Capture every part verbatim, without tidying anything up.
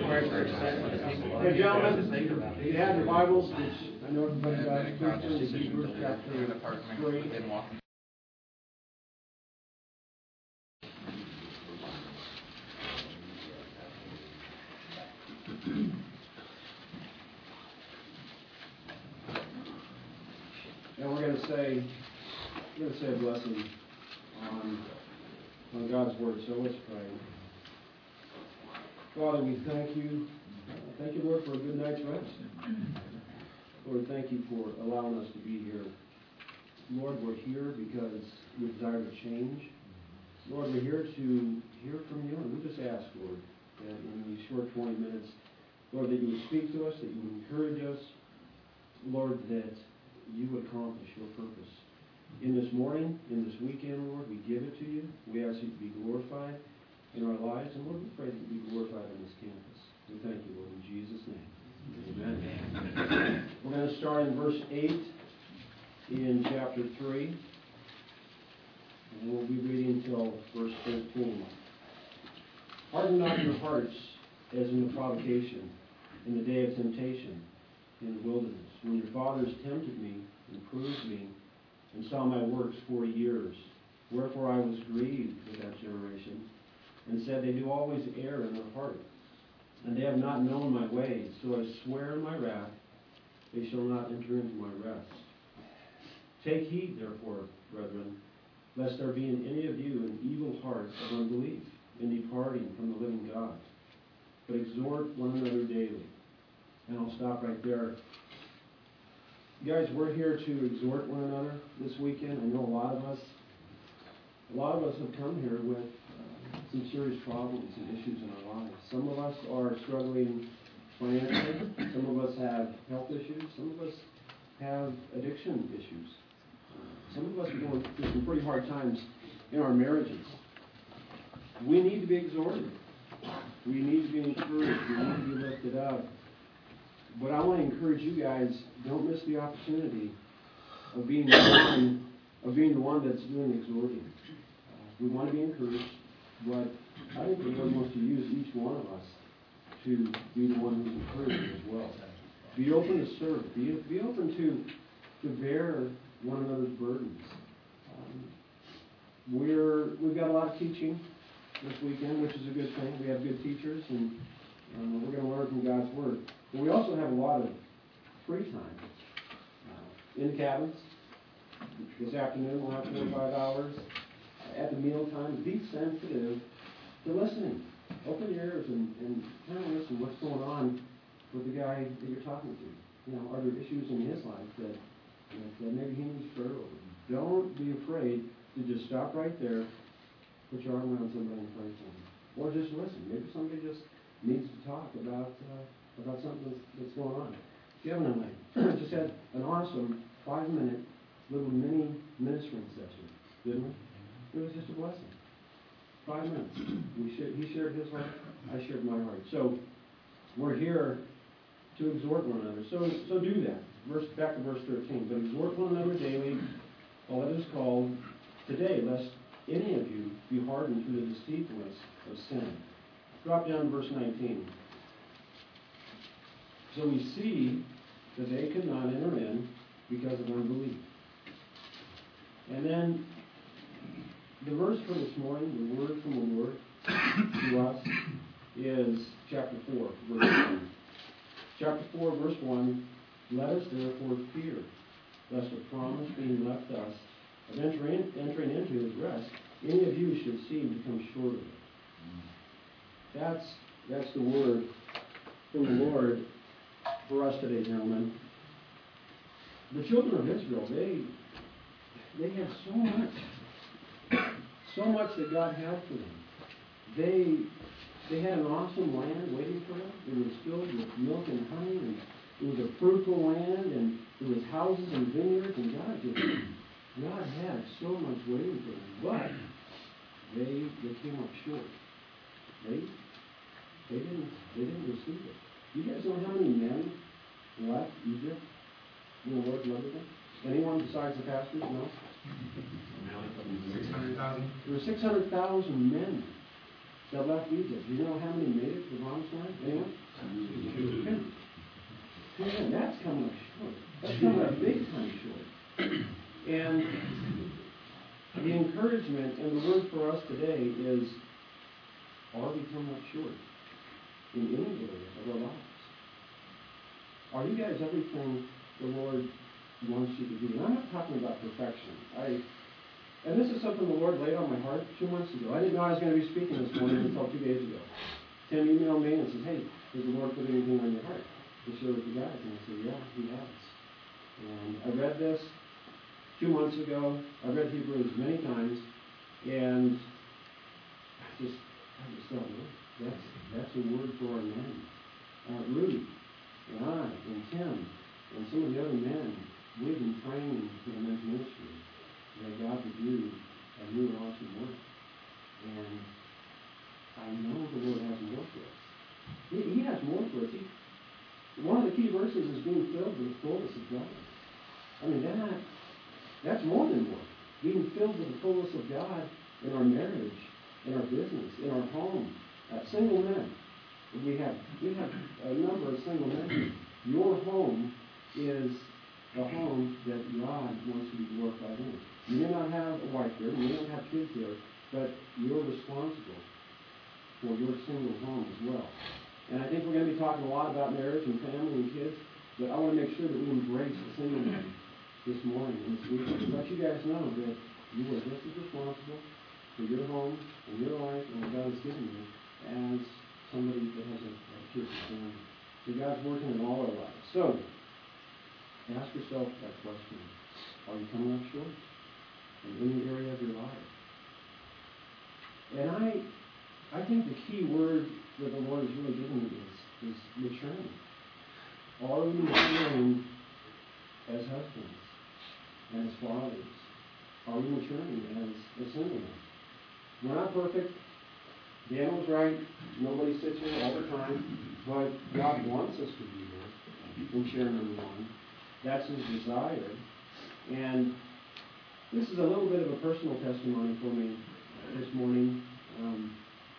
Hey, gentlemen, if you have your Bibles, which I know everybody got, please turn to Hebrews chapter three. And we're going to say, we're going to say a blessing on, on God's Word. So let's pray. Father, we thank you. Uh, thank you, Lord, for a good night's rest. Lord, thank you for allowing us to be here. Lord, we're here because we desire to change. Lord, we're here to hear from you, and we just ask, Lord, that in these short twenty minutes, Lord, that you would speak to us, that you would encourage us, Lord, that you would accomplish your purpose. In this morning, in this weekend, Lord, we give it to you. We ask you to be glorified in our lives, and Lord, we pray that you be glorified on this campus. We thank you, Lord, in Jesus' name. Amen. We're going to start in verse eight in chapter three, and we'll be reading until verse thirteen. Harden not your hearts as in the provocation, in the day of temptation, in the wilderness, when your fathers tempted me and proved me, and saw my works forty years. Wherefore I was grieved with that generation, and said, they do always err in their heart, and they have not known my ways. So I swear in my wrath, they shall not enter into my rest. Take heed, therefore, brethren, lest there be in any of you an evil heart of unbelief, in departing from the living God. But exhort one another daily. And I'll stop right there. Guys, we're here to exhort one another this weekend. I know a lot of us, a lot of us have come here with uh, some serious problems and issues in our lives. Some of us are struggling financially. Some of us have health issues. Some of us have addiction issues. Uh, some of us are going through some pretty hard times in our marriages. We need to be exhorted. We need to be encouraged. We need to be lifted up. But I want to encourage you guys, don't miss the opportunity of being the one, of being the one that's doing the exhorting. Uh, we want to be encouraged, but I think the Lord wants to use each one of us to be the one who's encouraging as well. Be open to serve. Be, be open to, to bear one another's burdens. Um, we're, we've got a lot of teaching this weekend, which is a good thing. We have good teachers, and um, we're going to learn from God's Word. But we also have a lot of free time uh, in the cabins. This afternoon we'll have four or five hours at the meal time. Be sensitive to listening. Open your ears and, and kind of listen what's going on with the guy that you're talking to. You know, are there issues in his life that, that maybe he needs prayer over? Don't be afraid to just stop right there, put your arm around somebody and pray for them. Or just listen. Maybe somebody just needs to talk about uh, about something that's, that's going on. Kevin and I just had an awesome five-minute little mini ministering session, didn't we? It was just a blessing. Five minutes. We shared, he shared his heart, I shared my heart. So we're here to exhort one another. So so do that. Verse, back to verse thirteen. But exhort one another daily, while it is called today, lest any of you be hardened through the deceitfulness of sin. Drop down to verse nineteen. So we see that they could not enter in because of unbelief. And then the verse for this morning, the word from the Lord to us, is chapter four, verse one. Chapter four, verse one, let us therefore fear, lest a promise being left us of entering, entering into his rest, any of you should seem to come short of it. That's, that's the word from the Lord for us today, gentlemen. The children of Israel, they they had so much, so much that God had for them. They they had an awesome land waiting for them. It was filled with milk and honey, and it was a fruitful land, and there was houses and vineyards, and God just God had so much waiting for them. But they they came up short. They they didn't they didn't receive it. You guys know how many men left Egypt when the Lord delivered them? Anyone besides the pastors? No? six hundred thousand? There were six hundred thousand men that left Egypt. Do you know how many made it to the Promised Land? Anyone? encouragement, and the word for us today is, are we coming up short in any area of our lives? Are you guys everything the Lord wants you to be? And I'm not talking about perfection. I, and this is something the Lord laid on my heart two months ago. I didn't know I was going to be speaking this morning until two days ago. Tim emailed me and said, hey, has the Lord put anything on your heart to share with you guys? And I said, yeah, He has. And I read this two months ago. I read Hebrews many times, and I just, I just thought, no, that's, that's a word for our men. Uh, Ruth, and I, and Tim, and some of the other men, we've been praying for the men's ministry that God would do a new and awesome work. And I know the Lord has more for us. He, he has more for us. He, one of the key verses is being filled with the fullness of God. I mean, that, that's more than more. Being filled with the fullness of God in our marriage, in our business, in our home. Uh, single men. We have, we have a number of single men. Your home is the home that God wants you to be glorified in. You may not have a wife here, you may not have kids here, but you're responsible for your single home as well. And I think we're going to be talking a lot about marriage and family and kids, but I want to make sure that we embrace the single men this morning and this week. To let you guys know that you are just as responsible for your home and your life and what God has given you as somebody that has a, a kid family. So God's working in all our lives. So, ask yourself that question. Are you coming up short in any area of your life? And I I think the key word that the Lord is really giving me is, is maturing. Are we maturing as husbands and as fathers? Are we maturing as, as single men? We're not perfect. Dan was right. Nobody sits here all the time. But God wants us to be here in chair number one. That's His desire. And this is a little bit of a personal testimony for me this morning. Um,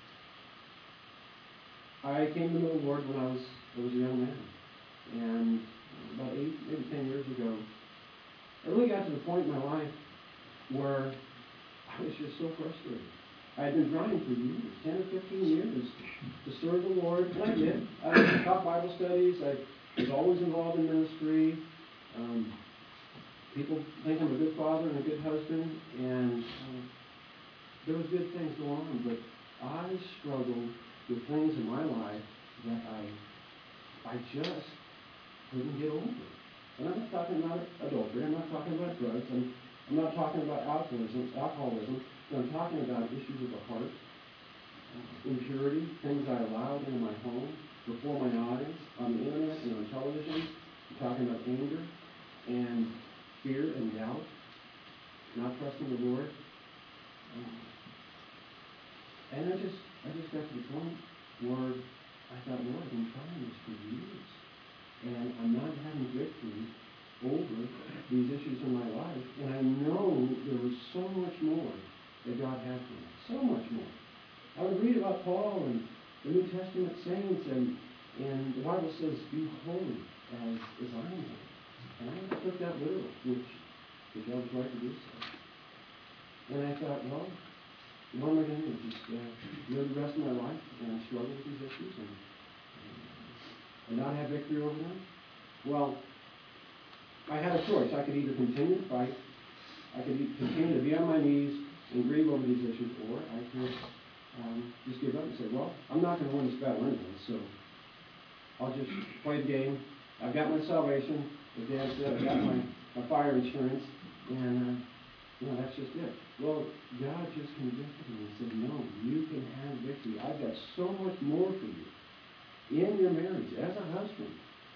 I came to know the Lord when I was I was a young man. And about eight, maybe ten years ago, I really got to the point in my life where I was just so frustrated. I had been trying for years, ten or fifteen years, to serve the Lord, and I did. I taught Bible studies. I was always involved in ministry. Um, people think I'm a good father and a good husband, and uh, there was good things going on, but I struggled with things in my life that I, I just couldn't get over. And I'm not talking about adultery. I'm not talking about drugs. I'm, I'm not talking about alcoholism. Alcoholism. I'm talking about issues of the heart, uh, impurity, things I allowed into my home, before my eyes, on the internet and on television. I'm talking about anger and fear and doubt, not trusting the Lord. Um, and I just, I just got to the point where I thought, Lord, I've been trying this for years, and I'm not having victory over these issues in my life. And I know there was so much more that God had for me. So much more. I would read about Paul and the New Testament saints, and, and the Bible says, be holy as, as I am. And I took that literal, which, which I was right to do so. And I thought, well, what am I going to do? Just uh, live the rest of my life and struggle with these issues and, and not have victory over them? Well, I had a choice. I could either continue to fight, I could e- continue to be on my knees and grieve over these issues, or I could um, just give up and say, well, I'm not going to win this battle anyway, so I'll just play the game. I've got my salvation, as Dad said, I've got my, my fire insurance, and uh, you know, that's just it. Well, God just convicted me and said, no, you can have victory. I've got so much more for you in your marriage as a husband.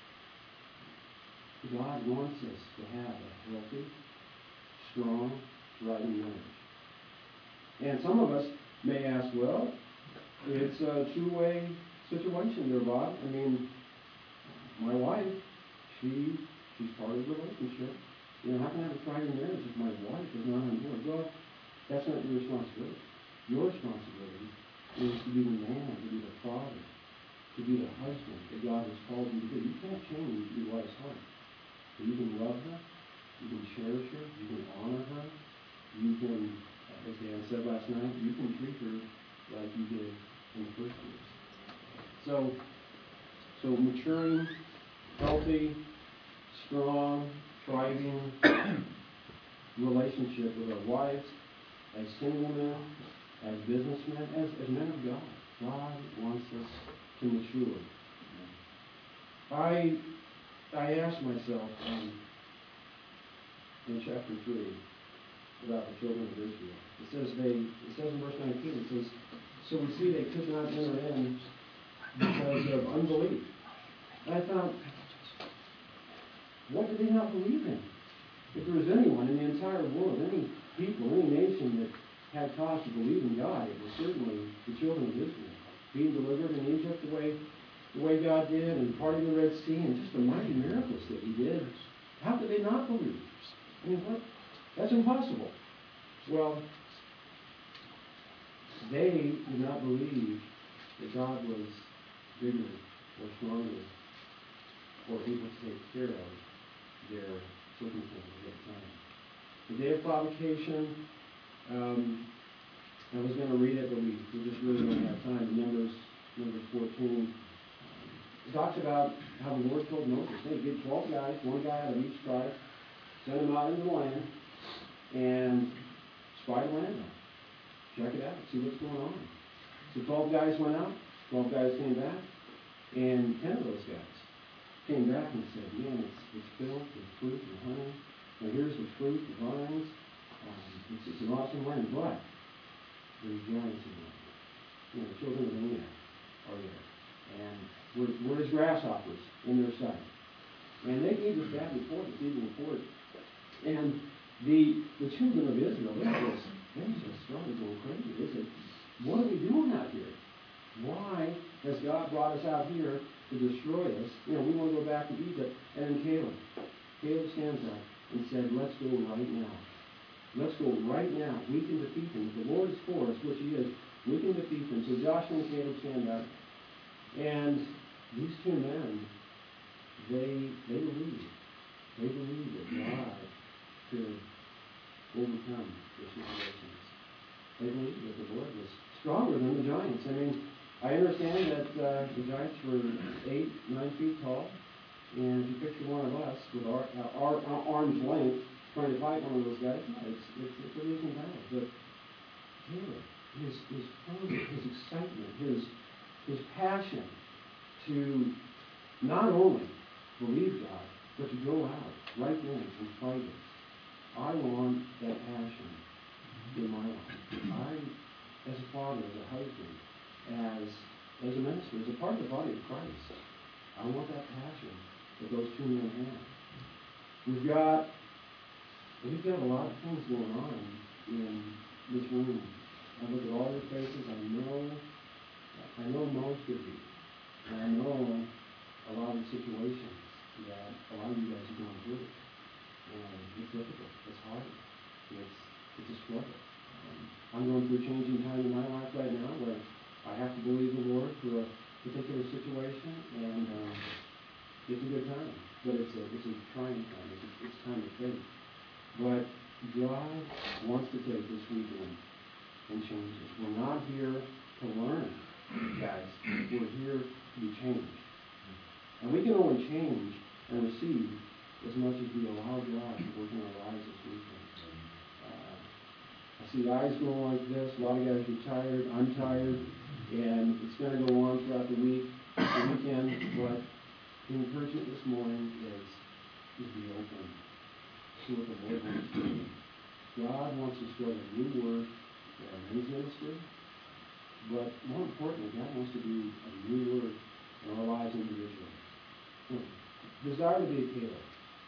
God wants us to have a healthy, strong, thriving marriage. And some of us may ask, well, it's a two-way situation there, Bob. I mean, my wife, she she's part of the relationship. You know, how can I have a thriving marriage if my wife is not on board? Well, that's not your responsibility. Your responsibility is to be the man, to be the father, to be the husband that God has called you to be. You can't change your wife's heart. But you can love her, you can cherish her, you can honor her, you can as Dan said last night, you can treat her like you did in the first years. So, so maturing, healthy, strong, thriving relationship with our wives, as single men, as businessmen, as, as men of God. God wants us to mature. I I asked myself um, in chapter three about the children of Israel. It says they. It says in verse nineteen. It says, "So we see they could not enter in because of unbelief." And I thought, what did they not believe in? If there was anyone in the entire world, any people, any nation that had cause to believe in God, it was certainly the children of Israel, being delivered in Egypt the way the way God did, and parting the Red Sea, and just the mighty miracles that He did. How could they not believe? I mean, what? That's impossible. Well, they did not believe that God was bigger or stronger or able to take care of their circumstances at the time. The day of provocation, um, I was going to read it, but we, we just really don't have time. In Numbers, Numbers fourteen, um, it talks about how the Lord told Moses, hey, get twelve guys, one guy out of each tribe, send them out into the land, and spy the land out. Check it out, see what's going on. So twelve guys went out, twelve guys came back, and ten of those guys came back and said, man, it's, it's filled with fruit and honey. Now here's the fruit, the vines. Um, it's, it's an awesome land, but there's giants in there. You know, the children of Anak are there. And we're, we're as grasshoppers in their sight. And they gave this bad report, this evil report. And the the children of Israel, they were just, they were just started going crazy. They said, what are we doing out here? Why has God brought us out here to destroy us? You know, we want to go back to Egypt. And then Caleb, Caleb stands up and said, let's go right now. Let's go right now. We can defeat him. If the Lord is for us, which He is, we can defeat him. So Joshua and Caleb stand up. And these two men, they they believe. They believe that God could overcome their situations. They believe that the Lord was stronger than the giants. I mean, I understand that uh, the giants were eight, nine feet tall. And if you picture one of us with our, our, our arm's length trying to fight one of those guys, no, it's, it's, it's a losing battle. But Caleb, his, his fervor, his excitement, his, his passion to not only believe God, but to go out right then and fight it. I want that passion in my life. I, as a father, as a husband, as, as a minister, as a part of the body of Christ, I want that passion that those two men have. We've got, we've got a lot of things going on in this room. I look at all your faces. I know, I know most of you. And I know a lot of the situations that a lot of you guys are going through. And it's difficult. It's hard. It's, it's a struggle. Um, I'm going through a changing time in my life right now where I have to believe the Lord for a particular situation, and um, it's a good time. But it's a, it's a trying time. It's, a, it's time of faith. But God wants to take this weekend and change us. We're not here to learn, guys. We're here to be changed. And we can only change and receive as much as we allow God to work in our lives this weekend. Uh, I see eyes going like this. A lot of guys are tired. I'm tired. And it's going to go on throughout the week, the weekend. But the encouragement this morning is, is be open to what the Lord wants to do. God wants to start a new work in our men's ministry. But more importantly, God wants to do a new work in our lives individually. Desire to be a Caleb.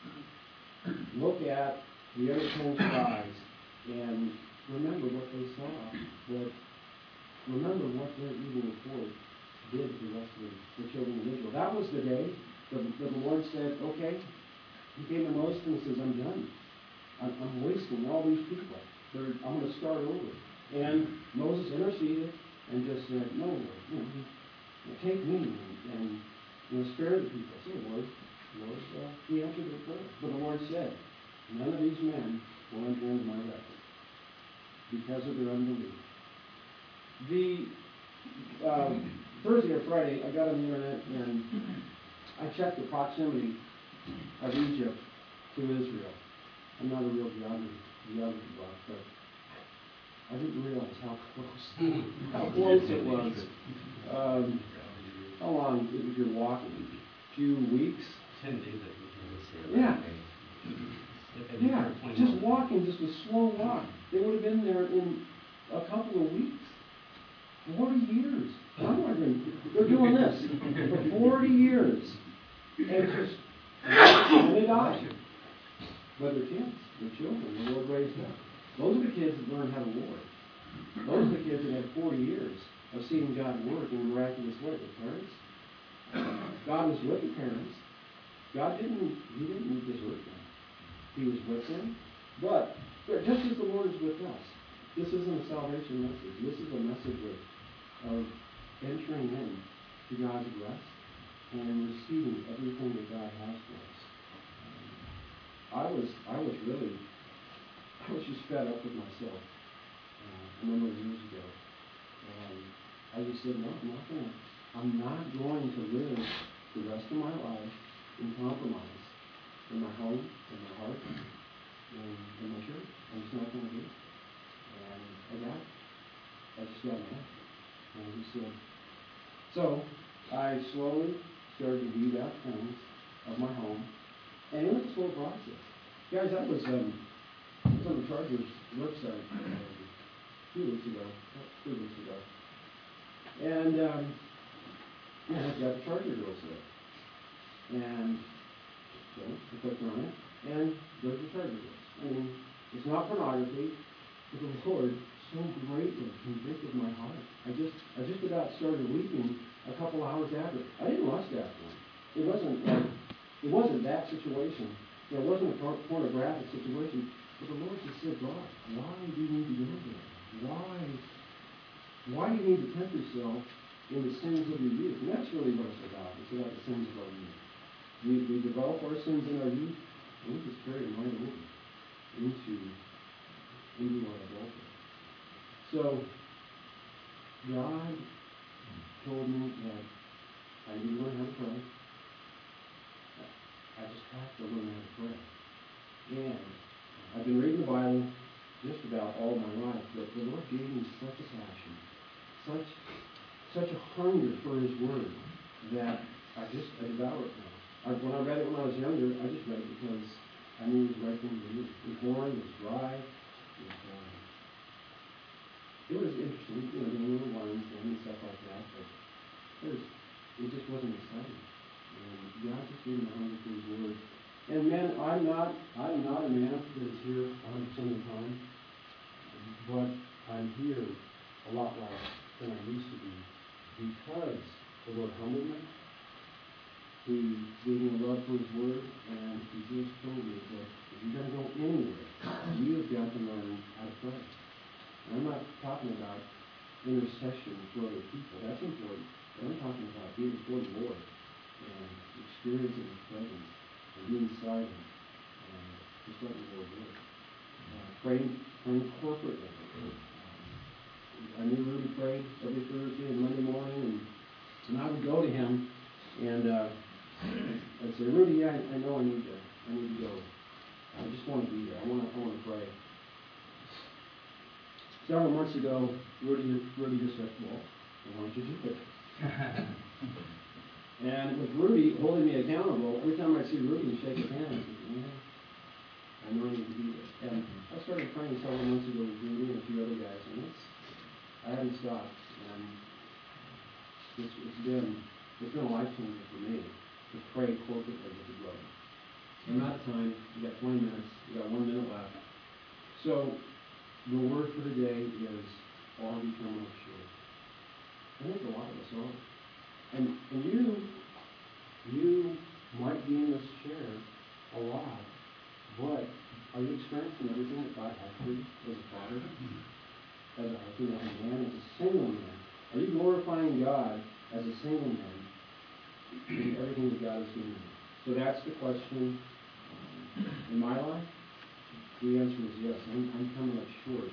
Look at the other ten tribes and remember what they saw, but remember what their evil report did to the rest of the, the children of Israel. That was the day that, that the Lord said, okay, He came to Moses and says, I'm done. I'm, I'm wasting all these people. They're, I'm going to start over. And Moses interceded and just said, no, Lord, you know, take me and, and you know, spare the people. So the Lord, Lord uh, He answered their prayer. But the Lord said, none of these men will enter into my rest. because of their unbelief. The um, Thursday or Friday, I got on the internet and I checked the proximity of Egypt to Israel. I'm not a real geography, geography buff, but I didn't realize how close, how close it was. Um, how long, if you're walking? A few weeks? Ten days, I think it was. Yeah. And Yeah, twenty just miles. walking, just a slow walk. They would have been there in a couple of weeks. Forty years. I'm wondering, they're doing this for forty years. And just, and they die. But their kids, their children, the Lord raised up. Those are the kids that learned how to war. Those are the kids that had forty years of seeing God work in a miraculous way. The parents, God was with the parents. God didn't, He didn't desert them. He was with them. But, but just as the Lord is with us, this isn't a salvation message. This is a message of, of entering in to God's rest and receiving everything that God has for us. Um, I was, I was really, I was just fed up with myself uh, a number of years ago. And I just said, no, I'm not going to, I'm not going to live the rest of my life in compromise in my home, in my heart, and in my church. I'm just not going to do it. And I got it. I just got mad. And I just said, so I slowly started to weed out things of my home, and it was a slow process. Guys, I was, um, I was on the Chargers website uh, a few weeks ago, three weeks ago, and um, yeah, I've got the Charger girls there. And so I clicked on it, and there's the Charger girls. I mean, it's not pornography, but the Lord so greatly convicted my heart. I just, I just about started weeping a couple hours after. I didn't lust after them. It wasn't like, it wasn't that situation. It wasn't a por- pornographic situation. But the Lord just said, God, why do you need to go there? Why? Why do you need to tempt yourself in the sins of your youth? And that's really what it's about. It's about the sins of our youth. We, we develop our sins in our youth, and we just carry them right over into, into our adulthood. So, God told me that I need to learn how to pray. I just have to learn how to pray. And I've been reading the Bible just about all my life, but the Lord gave me such a passion, such such a hunger for His Word, that I just I devour it now. I, when I read it when I was younger, I just read it because I knew it was the right thing to do. It was boring, it was dry. It was, uh, it was interesting, you know, the little lines and stuff like that, but it, was, it just wasn't exciting. And God just gave me a hunger for His Word. And man, I'm not, I'm not a man that is here one hundred percent of the time, but I'm here a lot less than I used to be because the Lord humbled me. He gave me a love for His Word, and He just told me that if you're going to go anywhere, you've got to learn how to pray. And I'm not talking about intercession for other people. That's important. But I'm talking about being before the Lord and experiencing His presence and being silent and just letting the Lord work. Uh, praying, praying corporately. Um, I knew Rudy prayed every Thursday and Monday morning, and, and I would go to him and uh, I'd say, Rudy, I, I know I need to, I need to go. I just want to be there. I want to, I want to pray. Several months ago, Rudy, Rudy just said, well, why don't you do it? And with Rudy holding me accountable, every time I see Rudy and shake his hand, I think, yeah, I know I need to be there. And I started praying several months ago with Rudy and a few other guys, and it's, I haven't stopped. And it's, it's been it's been a life changer for me to pray corporately with the brother. I'm out of time. We got twenty minutes. We got one minute left. So the word for today is, are we coming up short? I think a lot of us are. And, and you, you might be in this chair a lot, but are you experiencing everything that God has for you as a father, as a husband, as a man, as a single man? Are you glorifying God as a single man in everything that God has given you? So that's the question. Um, in my life, the answer is yes. I'm, I'm coming up short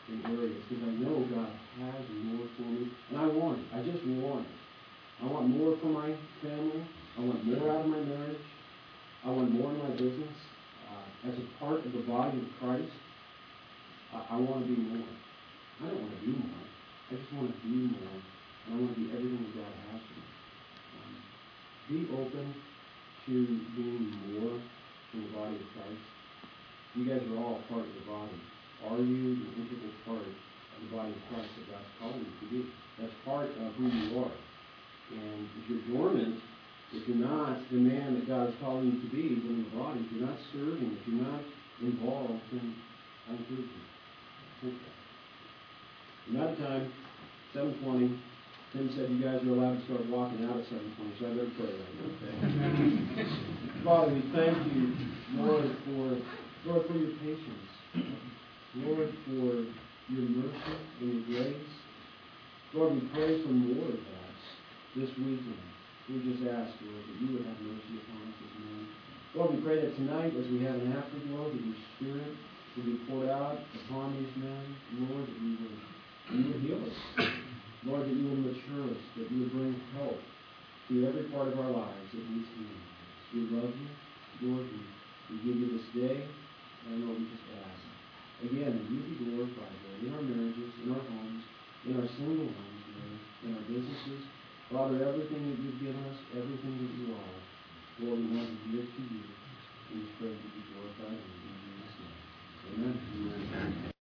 in areas because I know God has more for me. And I want it. I just want it. I want more for my family. I want more out of my marriage. I want more in my business. Uh, as a part of the body of Christ, I, I want to be more. I don't want to do more. I just want to be more. And I want to be everything that God has for me. Um, be open to being more in the body of Christ. You guys are all part of the body. Are you the integral part of the body of Christ that God's calling you to be? That's part of who you are. And if you're dormant, if you're not the man that God is calling you to be within the body, if you're not serving, if you're not involved, then I encourage you. We're out of time. seven twenty. Tim said you guys are allowed to start walking out at seven twenty, so I better pray right now. Okay? Father, we thank you, Lord, for Lord for your patience. Lord, for your mercy and your grace. Lord, we pray for more of that this weekend. We just ask, Lord, that you would have mercy upon us this morning. Lord, we pray that tonight, as we have an afterglow, that your Spirit will be poured out upon these men. Lord, that you would, you would heal us. Lord, that you would mature us, that you would bring help to every part of our lives that needs healing. We love you. Lord, we, we give you this day. And Lord, we just ask, again, that you be glorified, Lord, in our marriages, in our homes, in our single homes, Lord, in our businesses. Father, everything that you've given us, everything that you are, Lord, we want to give to you. We pray that you be glorified in Jesus' name. Amen. Amen.